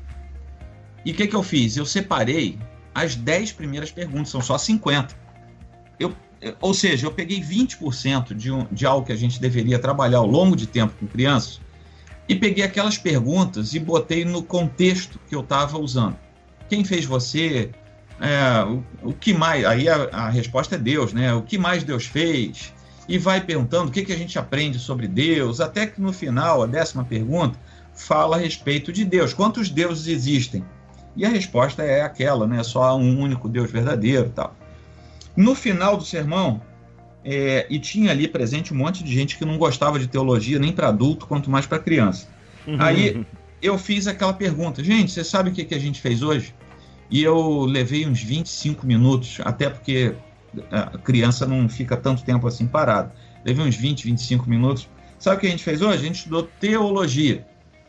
E o que, que eu fiz? Eu separei as dez primeiras perguntas, são só cinquenta. Eu, ou seja, eu peguei vinte por cento de, um, de algo que a gente deveria trabalhar ao longo de tempo com crianças e peguei aquelas perguntas e botei no contexto que eu estava usando. Quem fez você? É, o, o que mais? Aí a, a resposta é Deus, né? O que mais Deus fez? E vai perguntando o que, que a gente aprende sobre Deus, até que no final, a décima pergunta, fala a respeito de Deus. Quantos deuses existem? E a resposta é aquela, né? Só há um único Deus verdadeiro e tal. No final do sermão, é, e tinha ali presente um monte de gente que não gostava de teologia, nem para adulto, quanto mais para criança. Uhum. Aí eu fiz aquela pergunta: gente, você sabe o que, que a gente fez hoje? E eu levei uns vinte e cinco minutos, até porque a criança não fica tanto tempo assim parada. Levei uns vinte, vinte e cinco minutos. Sabe o que a gente fez hoje? A gente estudou teologia.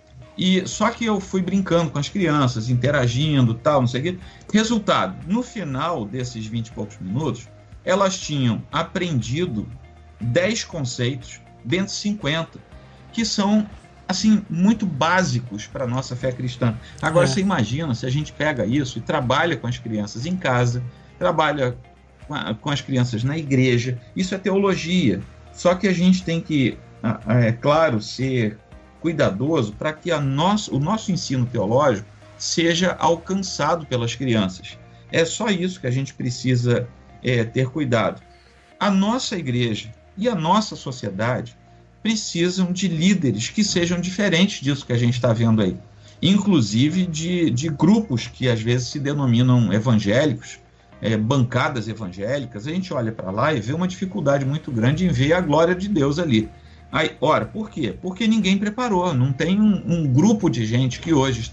E só que eu fui brincando com as crianças, interagindo, tal, não sei o quê. Resultado, no final desses vinte e poucos minutos, elas tinham aprendido dez conceitos, dentro de cinquenta, que são, assim, muito básicos para a nossa fé cristã. Agora, é. Você imagina se a gente pega isso e trabalha com as crianças em casa, trabalha com, a, com as crianças na igreja. Isso é teologia. Só que a gente tem que, é claro, ser cuidadoso para que a nosso, o nosso ensino teológico seja alcançado pelas crianças. É só isso que a gente precisa é, ter cuidado. A nossa igreja e a nossa sociedade precisam de líderes que sejam diferentes disso que a gente está vendo aí. Inclusive de, de grupos que às vezes se denominam evangélicos, é, bancadas evangélicas. A gente olha para lá e vê uma dificuldade muito grande em ver a glória de Deus ali. Aí, ora, por quê? Porque ninguém preparou, não tem um, um grupo de gente que hoje está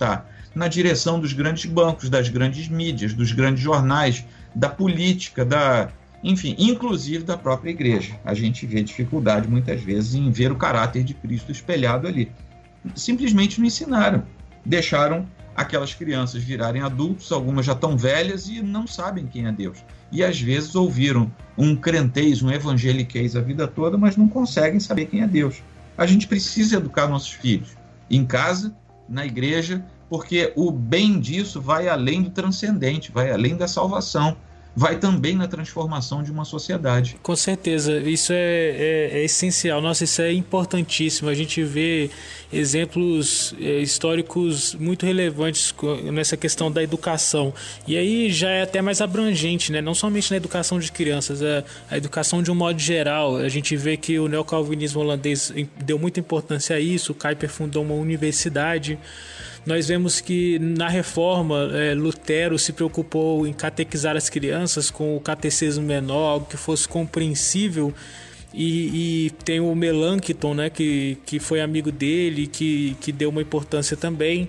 na direção dos grandes bancos, das grandes mídias, dos grandes jornais, da política, da, enfim, inclusive da própria igreja. A gente vê dificuldade muitas vezes em ver o caráter de Cristo espelhado ali. Simplesmente não ensinaram, deixaram aquelas crianças virarem adultos, algumas já estão velhas e não sabem quem é Deus. E às vezes ouviram um crentez, um evangeliquez a vida toda, mas não conseguem saber quem é Deus. A gente precisa educar nossos filhos, em casa, na igreja, porque o bem disso vai além do transcendente, vai além da salvação, vai também na transformação de uma sociedade. Com certeza, isso é, é, é essencial. Nossa, isso é importantíssimo. A gente vê exemplos é, históricos muito relevantes nessa questão da educação. E aí já é até mais abrangente, né? Não somente na educação de crianças, é a educação de um modo geral. A gente vê que o neocalvinismo holandês deu muita importância a isso, o Kuyper fundou uma universidade. Nós vemos que na reforma, é, Lutero se preocupou em catequizar as crianças com o catecismo menor, algo que fosse compreensível, e, e tem o Melanchthon, né, que, que foi amigo dele, que, que deu uma importância também,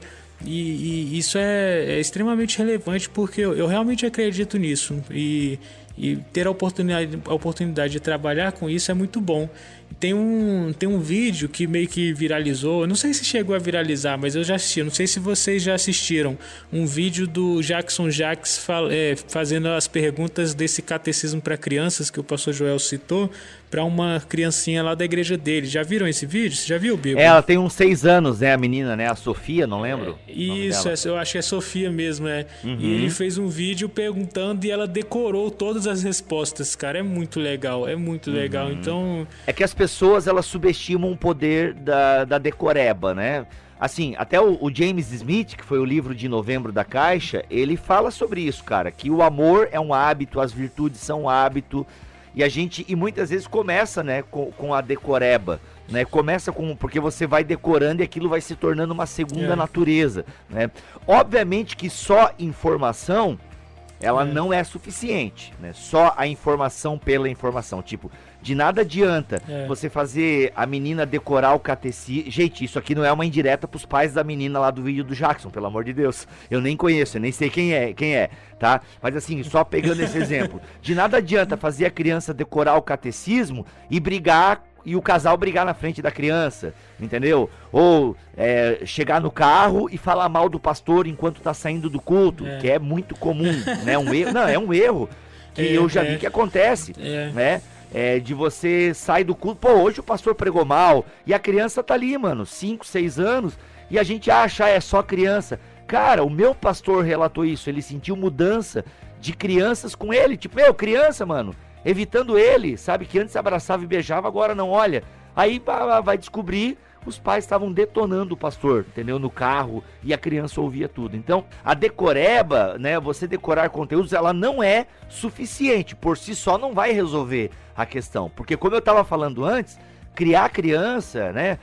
e, e isso é, é extremamente relevante porque eu, eu realmente acredito nisso, e, e ter a oportunidade, a oportunidade de trabalhar com isso é muito bom. Tem um, tem um vídeo que meio que viralizou, eu não sei se chegou a viralizar, mas eu já assisti, eu não sei se vocês já assistiram, um vídeo do Jackson Jacques fal, é, fazendo as perguntas desse catecismo para crianças que o pastor Joel citou, para uma criancinha lá da igreja dele. Já viram esse vídeo? Você já viu, Bibo? É, ela tem uns seis anos, né, a menina, né, a Sofia, não lembro? É, isso, é, eu acho que é Sofia mesmo, é. Uhum. E ele fez um vídeo perguntando e ela decorou todas as respostas, cara, é muito legal, é muito uhum. legal, então... É que as pessoas, elas subestimam o poder da, da decoreba, né? Assim, até o, o James Smith, que foi o livro de novembro da Caixa, ele fala sobre isso, cara, que o amor é um hábito, as virtudes são um hábito, e a gente, e muitas vezes começa, né, com, com a decoreba, né, começa com, porque você vai decorando e aquilo vai se tornando uma segunda é. natureza, né? Obviamente que só informação, ela é. não é suficiente, né? Só a informação pela informação, tipo, de nada adianta é. você fazer a menina decorar o catecismo. Gente, isso aqui não é uma indireta pros pais da menina lá do vídeo do Jackson, pelo amor de Deus. Eu nem conheço, eu nem sei quem é, quem é, tá? Mas assim, só pegando esse exemplo. De nada adianta fazer a criança decorar o catecismo e brigar, e o casal brigar na frente da criança, entendeu? Ou é, chegar no carro e falar mal do pastor enquanto tá saindo do culto, é. que é muito comum, né? Um erro, não, é um erro que é, eu já é. vi que acontece, é. né? É, de você sair do culto, pô, hoje o pastor pregou mal, e a criança tá ali, mano, cinco, seis anos, e a gente acha, ah, é só criança. Cara, o meu pastor relatou isso, ele sentiu mudança de crianças com ele, tipo, meu, criança, mano, evitando ele, sabe, que antes abraçava e beijava, agora não olha. Aí vai descobrir, os pais estavam detonando o pastor, entendeu, no carro, e a criança ouvia tudo. Então, a decoreba, né, você decorar conteúdos, ela não é suficiente, por si só não vai resolver a questão, porque como eu estava falando antes, criar criança, né,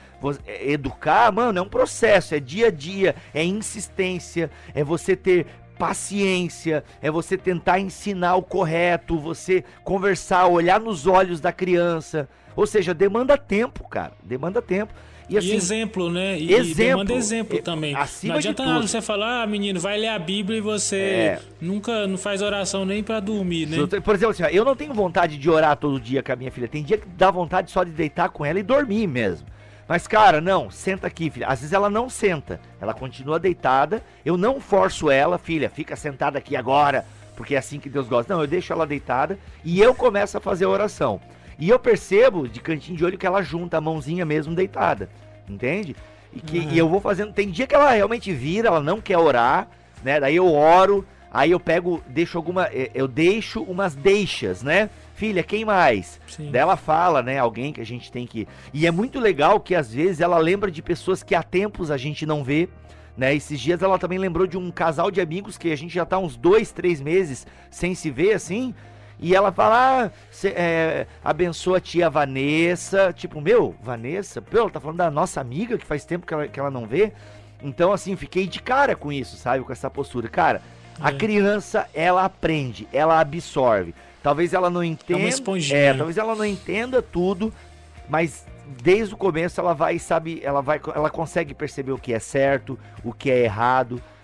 educar, mano, é um processo, é dia a dia, é insistência, é você ter paciência, é você tentar ensinar o correto, você conversar, olhar nos olhos da criança, ou seja, demanda tempo, cara, demanda tempo. E, assim, e exemplo, né? E exemplo, demanda exemplo também. Não adianta nada você falar, ah, menino, vai ler a Bíblia e você é. nunca não faz oração nem pra dormir, né? Por exemplo, assim, eu não tenho vontade de orar todo dia com a minha filha. Tem dia que dá vontade só de deitar com ela e dormir mesmo. Mas, cara, não, senta aqui, filha. Às vezes ela não senta, ela continua deitada. Eu não forço ela, filha, fica sentada aqui agora, porque é assim que Deus gosta. Não, eu deixo ela deitada e eu começo a fazer a oração. E eu percebo, de cantinho de olho, que ela junta a mãozinha mesmo deitada, entende? E, que, uhum. e eu vou fazendo, tem dia que ela realmente vira, ela não quer orar, né? Daí eu oro, aí eu pego, deixo alguma, eu deixo umas deixas, né? Filha, quem mais? Sim. Daí ela fala, né? Alguém que a gente tem que... E é muito legal que às vezes ela lembra de pessoas que há tempos a gente não vê, né? Esses dias ela também lembrou de um casal de amigos que a gente já tá uns dois, três meses sem se ver, assim... E ela fala, ah, cê, é, abençoa a tia Vanessa. Tipo, meu, Vanessa? Pô, ela tá falando da nossa amiga que faz tempo que ela, que ela não vê. Então, assim, fiquei de cara com isso, sabe? Com essa postura. Cara, é. a criança, ela aprende, ela absorve. Talvez ela não entenda... É uma esponjinha. É, talvez ela não entenda tudo, mas desde o começo ela vai, sabe, ela vai, ela consegue perceber o que é certo, o que é errado,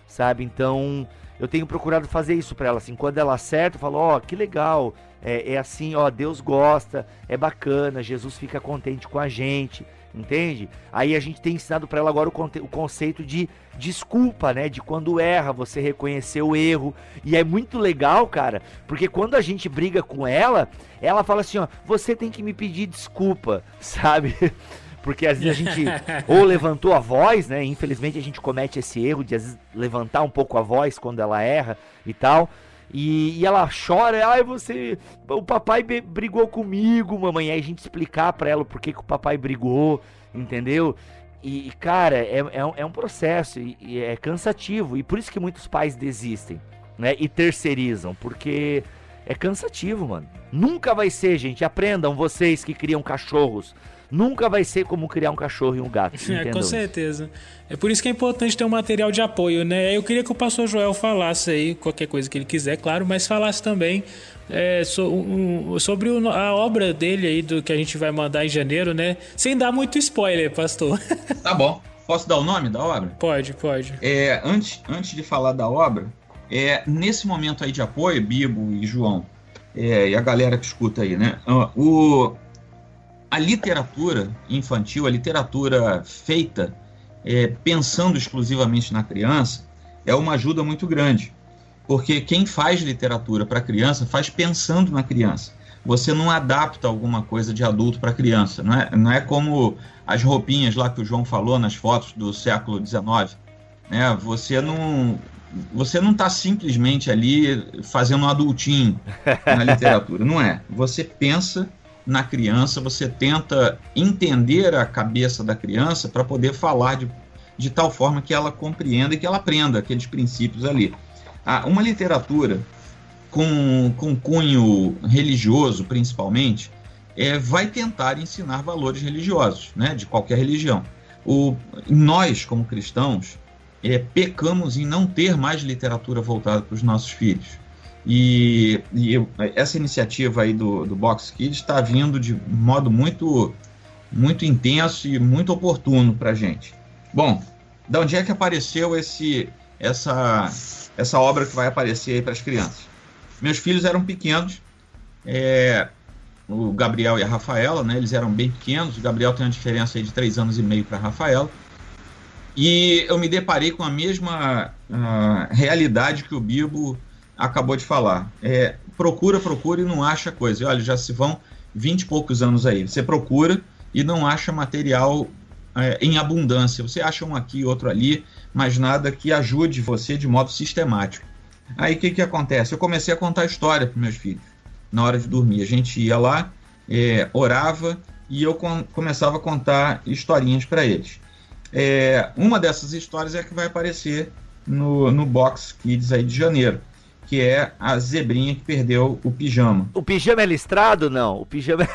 sabe? Então, eu tenho procurado fazer isso pra ela, assim, quando ela acerta, eu falo, ó, oh, que legal, é, é assim, ó, Deus gosta, é bacana, Jesus fica contente com a gente, entende? Aí a gente tem ensinado pra ela agora o, conte- o conceito de desculpa, né? De quando erra, você reconhecer o erro. E é muito legal, cara, porque quando a gente briga com ela, ela fala assim, ó, você tem que me pedir desculpa, sabe? Porque às vezes a gente ou levantou a voz, né? Infelizmente a gente comete esse erro de às vezes levantar um pouco a voz quando ela erra e tal. E, e ela chora, ai, você, o papai be- brigou comigo, mamãe. Aí a gente explicar pra ela o porquê que o papai brigou, entendeu? E, cara, é, é, um, é um processo e, e é cansativo. E por isso que muitos pais desistem, né? E terceirizam, porque é cansativo, mano. Nunca vai ser, gente, aprendam vocês que criam cachorros. Nunca vai ser como criar um cachorro e um gato. É, com certeza. É por isso que é importante ter um material de apoio, né? Eu queria que o pastor Joel falasse aí, qualquer coisa que ele quiser, claro, mas falasse também é, so, um, sobre o, a obra dele aí, do que a gente vai mandar em janeiro, né? Sem dar muito spoiler, pastor. Tá bom. Posso dar o nome da obra? Pode, pode. É, antes, antes de falar da obra, é, nesse momento aí de apoio, Bibo e João, é, e a galera que escuta aí, né? O... A literatura infantil, a literatura feita é, pensando exclusivamente na criança, é uma ajuda muito grande. Porque quem faz literatura para criança faz pensando na criança. Você não adapta alguma coisa de adulto para criança. Não é, não é como as roupinhas lá que o João falou nas fotos do século dezenove. Né? Você não você não está simplesmente ali fazendo um adultinho na literatura. Não é. Você pensa na criança, você tenta entender a cabeça da criança para poder falar de, de tal forma que ela compreenda e que ela aprenda aqueles princípios ali. Ah, uma literatura com, com cunho religioso, principalmente, é, vai tentar ensinar valores religiosos, né, de qualquer religião. O, nós, como cristãos, é, pecamos em não ter mais literatura voltada para os nossos filhos. E, e eu, essa iniciativa aí do, do Box Kids está vindo de modo muito, muito intenso e muito oportuno para a gente. Bom, de onde é que apareceu esse, essa, essa obra que vai aparecer aí para as crianças? Meus filhos eram pequenos, é, o Gabriel e a Rafaela, né, eles eram bem pequenos, o Gabriel tem uma diferença aí de três anos e meio para a Rafaela, e eu me deparei com a mesma uh, realidade que o Bibo acabou de falar. É, procura, procura e não acha coisa. E olha, já se vão vinte e poucos anos aí. Você procura e não acha material é, em abundância. Você acha um aqui, outro ali, mas nada que ajude você de modo sistemático. Aí o que, que acontece? Eu comecei a contar história para meus filhos na hora de dormir. A gente ia lá, é, orava e eu com, começava a contar historinhas para eles. É, uma dessas histórias é a que vai aparecer no, no Box Kids aí de janeiro, que é a zebrinha que perdeu o pijama. O pijama é listrado? Não, o pijama...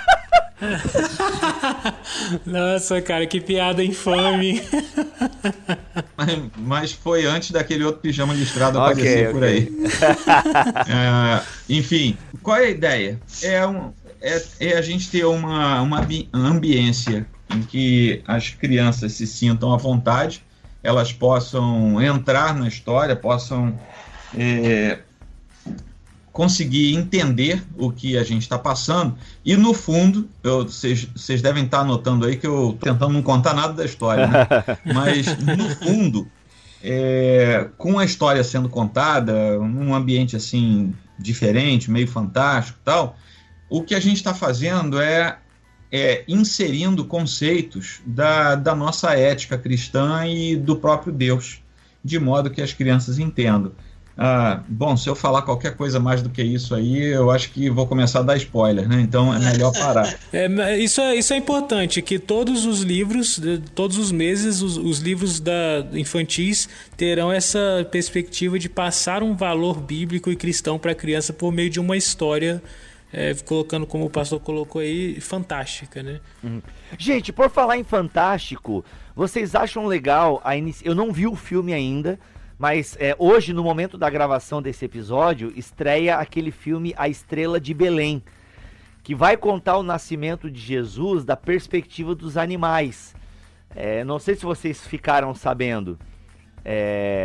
Nossa, cara, que piada infame. mas, mas foi antes daquele outro pijama listrado okay, aparecer okay. por aí. é, enfim, qual é a ideia? É, um, é, é a gente ter uma, uma ambiência em que as crianças se sintam à vontade, elas possam entrar na história, possam é, conseguir entender o que a gente está passando, e no fundo, vocês devem estar anotando aí que eu estou tentando não contar nada da história, né? Mas no fundo, é, com a história sendo contada, num ambiente assim diferente, meio fantástico e tal, o que a gente está fazendo é, é inserindo conceitos da, da nossa ética cristã e do próprio Deus, de modo que as crianças entendam. Ah, bom, se eu falar qualquer coisa mais do que isso aí, eu acho que vou começar a dar spoiler, né? Então é melhor parar. É, isso, é, isso é importante, que todos os livros, todos os meses, os, os livros da infantis terão essa perspectiva de passar um valor bíblico e cristão para a criança por meio de uma história, é, colocando como o pastor colocou aí, fantástica, né? Uhum. Gente, por falar em fantástico, vocês acham legal a inici... Eu não vi o filme ainda, mas é, hoje, no momento da gravação desse episódio, estreia aquele filme A Estrela de Belém, que vai contar o nascimento de Jesus da perspectiva dos animais. É, não sei se vocês ficaram sabendo. É,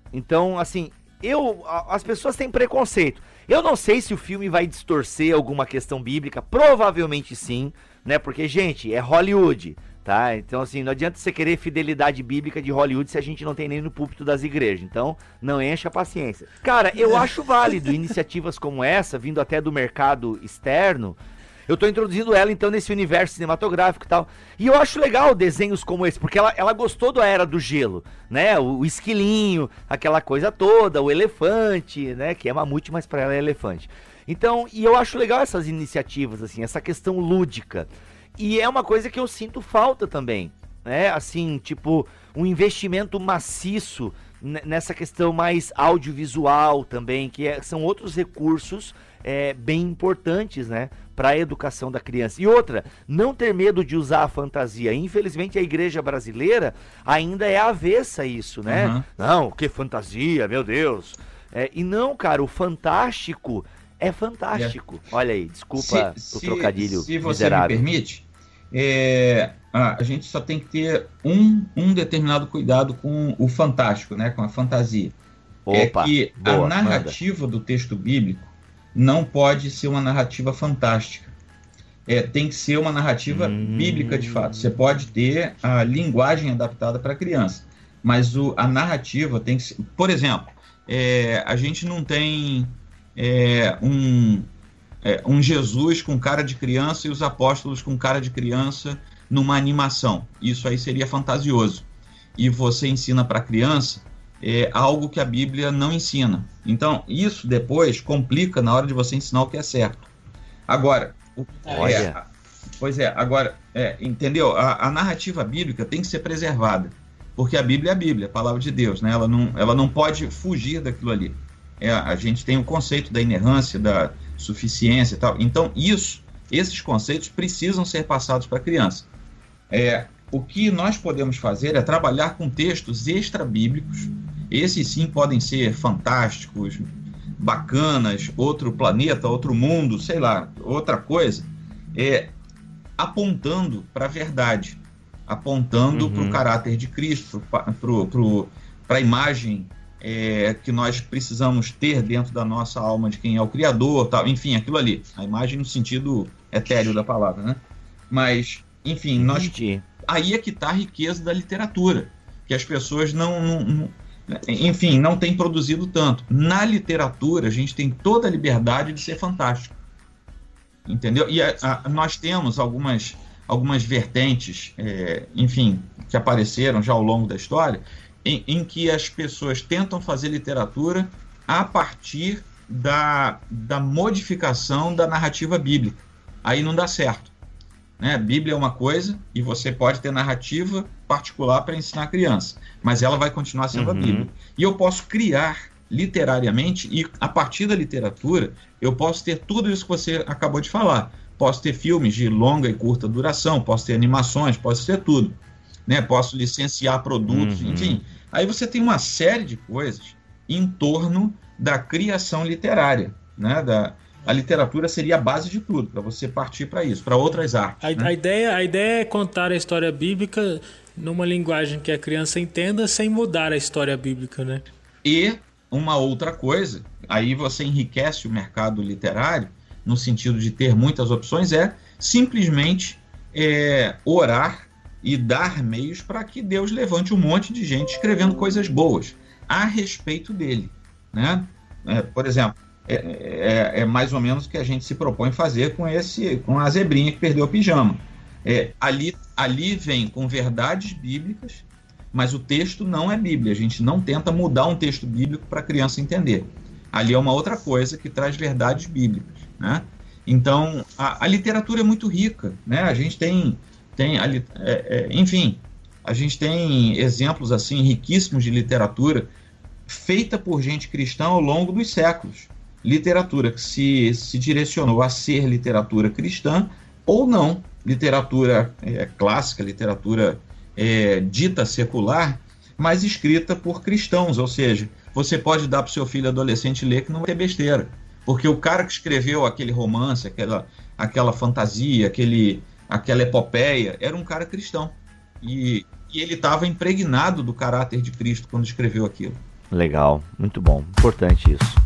Então, assim, eu, as pessoas têm preconceito. Eu não sei se o filme vai distorcer alguma questão bíblica, provavelmente sim, né? Porque, gente, é Hollywood, tá? Então, assim, não adianta você querer fidelidade bíblica de Hollywood se a gente não tem nem no púlpito das igrejas. Então, não encha a paciência. Cara, eu acho válido iniciativas como essa, vindo até do mercado externo. Eu tô introduzindo ela, então, nesse universo cinematográfico e tal. E eu acho legal desenhos como esse, porque ela, ela gostou da Era do Gelo, né? O, o esquilinho, aquela coisa toda, o elefante, né? Que é mamute, mas pra ela é elefante. Então, e eu acho legal essas iniciativas, assim, essa questão lúdica. E é uma coisa que eu sinto falta também, né? Assim, tipo, um investimento maciço nessa questão mais audiovisual também, que é, são outros recursos é, bem importantes, né, para a educação da criança. E outra, não ter medo de usar a fantasia. Infelizmente a igreja brasileira ainda é avessa a isso, né? Uhum. Não, que fantasia, meu Deus. É, e não, cara, o fantástico é fantástico. É. Olha aí, desculpa se, o trocadilho se, se você miserável. Me permite, é, a, a gente só tem que ter um, um determinado cuidado com o fantástico, né, com a fantasia. Opa, é que boa, a narrativa manda. Do texto bíblico não pode ser uma narrativa fantástica. É, tem que ser uma narrativa hum. bíblica de fato. Você pode ter a linguagem adaptada para a criança, mas o, a narrativa tem que ser... Por exemplo, é, a gente não tem é, um, é, um Jesus com cara de criança e os apóstolos com cara de criança numa animação. Isso aí seria fantasioso. E você ensina para a criança é algo que a Bíblia não ensina. Então, isso depois complica na hora de você ensinar o que é certo. Agora, o, é, pois é, agora, é, entendeu? A, a narrativa bíblica tem que ser preservada, porque a Bíblia é a Bíblia, a palavra de Deus, né? Ela não, ela não pode fugir daquilo ali. É, a gente tem o conceito da inerrância, da suficiência e tal. Então, isso, esses conceitos precisam ser passados para a criança. É, o que nós podemos fazer é trabalhar com textos extra-bíblicos. Esses sim podem ser fantásticos, bacanas, outro planeta, outro mundo, sei lá, outra coisa, é, apontando para a verdade, apontando uhum. para o caráter de Cristo, para a imagem é, que nós precisamos ter dentro da nossa alma de quem é o Criador, tal, enfim, aquilo ali, a imagem no sentido etéreo da palavra, né? Mas, enfim, nós, aí é que está a riqueza da literatura, que as pessoas não... não, não enfim, não tem produzido tanto. Na literatura, a gente tem toda a liberdade de ser fantástico. Entendeu? E a, a, nós temos algumas, algumas vertentes, é, enfim, que apareceram já ao longo da história, em, em que as pessoas tentam fazer literatura a partir da, da modificação da narrativa bíblica. Aí não dá certo. Né? A Bíblia é uma coisa e você pode ter narrativa particular para ensinar a criança, mas ela vai continuar sendo uhum. a Bíblia. E eu posso criar literariamente, e a partir da literatura eu posso ter tudo isso que você acabou de falar. Posso ter filmes de longa e curta duração, posso ter animações, posso ter tudo, né? Posso licenciar produtos, uhum. enfim. Aí você tem uma série de coisas em torno da criação literária, né? Da A literatura seria a base de tudo, para você partir para isso, para outras artes. A, né? a, ideia, a ideia é contar a história bíblica numa linguagem que a criança entenda, sem mudar a história bíblica, né? E uma outra coisa, aí você enriquece o mercado literário, no sentido de ter muitas opções, é simplesmente é, orar e dar meios para que Deus levante um monte de gente escrevendo coisas boas a respeito dele, né? É, por exemplo, É, é, é mais ou menos o que a gente se propõe fazer com, esse, com a zebrinha que perdeu o pijama. É, ali, ali vem com verdades bíblicas, mas o texto não é Bíblia. A gente não tenta mudar um texto bíblico para a criança entender. Ali é uma outra coisa que traz verdades bíblicas, né? Então, a, a literatura é muito rica, né? A gente tem, tem a, é, é, enfim, a gente tem exemplos assim riquíssimos de literatura feita por gente cristã ao longo dos séculos. Literatura que se, se direcionou a ser literatura cristã ou não, literatura é, clássica, literatura é, dita secular, mas escrita por cristãos, ou seja, você pode dar para o seu filho adolescente ler que não vai ter besteira, porque o cara que escreveu aquele romance, aquela, aquela fantasia, aquele, aquela epopeia, era um cara cristão, e, e ele estava impregnado do caráter de Cristo quando escreveu aquilo. Legal, muito bom, importante isso.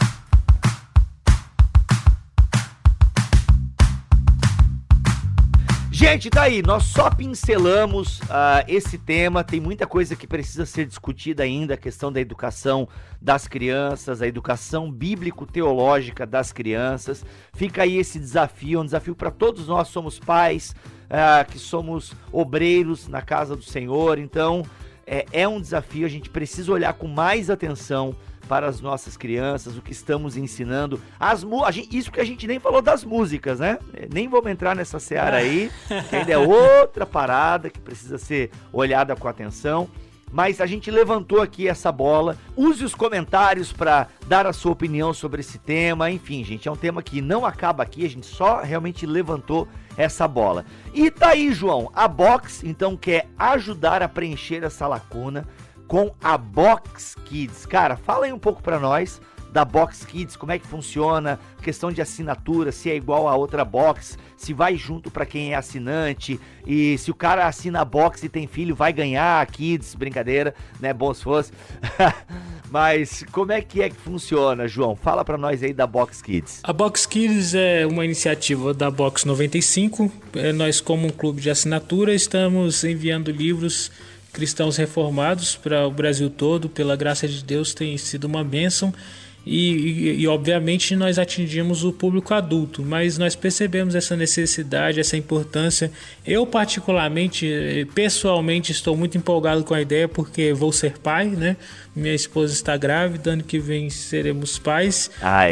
Gente, tá aí, nós só pincelamos uh, esse tema, tem muita coisa que precisa ser discutida ainda, a questão da educação das crianças, a educação bíblico-teológica das crianças. Fica aí esse desafio, um desafio para todos nós, somos pais, uh, que somos obreiros na casa do Senhor, então é, é um desafio, a gente precisa olhar com mais atenção para as nossas crianças, o que estamos ensinando, as a gente, isso que a gente nem falou das músicas, né? Nem vamos entrar nessa seara aí, que ainda é outra parada que precisa ser olhada com atenção, mas a gente levantou aqui essa bola. Use os comentários para dar a sua opinião sobre esse tema, enfim, gente, é um tema que não acaba aqui, a gente só realmente levantou essa bola. E tá aí, João, a Box, então, quer ajudar a preencher essa lacuna com a Box Kids. Cara, fala aí um pouco pra nós da Box Kids, como é que funciona, questão de assinatura, se é igual a outra box, se vai junto pra quem é assinante, e se o cara assina a box e tem filho, vai ganhar a Kids, brincadeira, né, bom se fosse. Mas como é que é que funciona, João? Fala pra nós aí da Box Kids. A Box Kids é uma iniciativa da Box noventa e cinco, nós como um clube de assinatura estamos enviando livros cristãos reformados para o Brasil todo, pela graça de Deus tem sido uma bênção e, e, e obviamente nós atingimos o público adulto, mas nós percebemos essa necessidade, essa importância. Eu particularmente, pessoalmente estou muito empolgado com a ideia porque vou ser pai, né? Minha esposa está grávida, ano que vem seremos pais.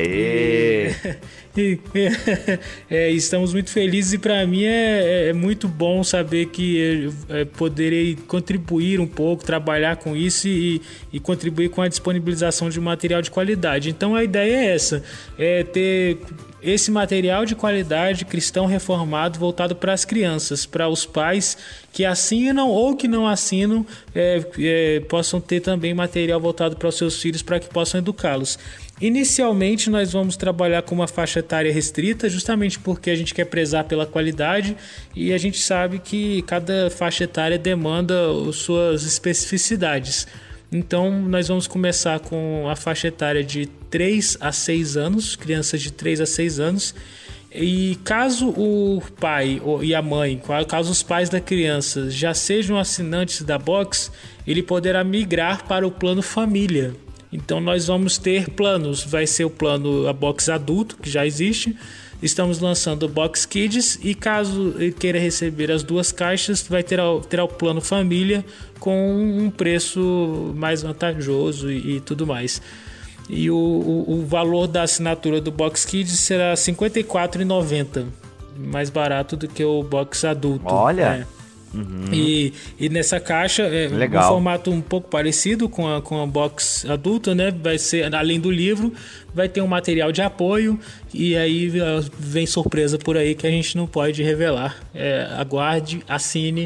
Aê! E, e, é, estamos muito felizes e para mim é, é muito bom saber que é, poderei contribuir um pouco, trabalhar com isso e, e contribuir com a disponibilização de material de qualidade. Então a ideia é essa, é ter esse material de qualidade cristão reformado voltado para as crianças, para os pais que assinam ou que não assinam, é, é, possam ter também material voltado para os seus filhos para que possam educá-los. Inicialmente nós vamos trabalhar com uma faixa etária restrita, justamente porque a gente quer prezar pela qualidade e a gente sabe que cada faixa etária demanda suas especificidades. Então nós vamos começar com a faixa etária de três a seis anos, crianças de três a seis anos, e caso o pai e a mãe, caso os pais da criança já sejam assinantes da Box, ele poderá migrar para o plano família. Então nós vamos ter planos, vai ser o plano a Box adulto, que já existe, estamos lançando o Box Kids e caso ele queira receber as duas caixas, vai ter, terá o plano família com um preço mais vantajoso e, e tudo mais. E o, o, o valor da assinatura do Box Kids será cinquenta e quatro reais e noventa centavos, mais barato do que o Box adulto. Olha! É. Uhum. E, e nessa caixa é um formato um pouco parecido com a, com a box adulta, né? Vai ser, além do livro, vai ter um material de apoio e aí vem surpresa por aí que a gente não pode revelar. É, aguarde, assine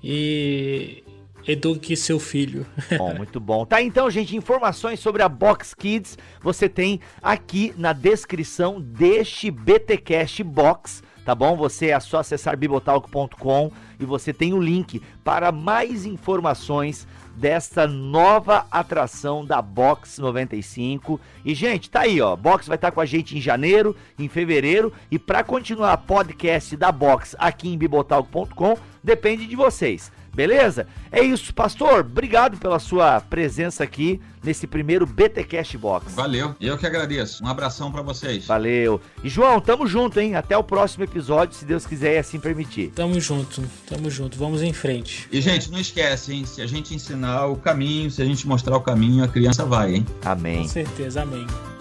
e eduque seu filho. Bom, muito bom. Tá, então, gente, informações sobre a Box Kids você tem aqui na descrição deste BTcast Box. Tá bom? Você é só acessar bibotalk ponto com e você tem o link para mais informações desta nova atração da Box noventa e cinco. E, gente, tá aí, ó. Box vai estar com a gente em janeiro, em fevereiro. E para continuar podcast da Box aqui em bibotalk ponto com, depende de vocês. Beleza? É isso, pastor. Obrigado pela sua presença aqui nesse primeiro BTcast Box. Valeu. Eu que agradeço. Um abração pra vocês. Valeu. E, João, tamo junto, hein? Até o próximo episódio, se Deus quiser e assim permitir. Tamo junto. Tamo junto. Vamos em frente. E, gente, não esquece, hein? Se a gente ensinar o caminho, se a gente mostrar o caminho, a criança vai, hein? Amém. Com certeza. Amém.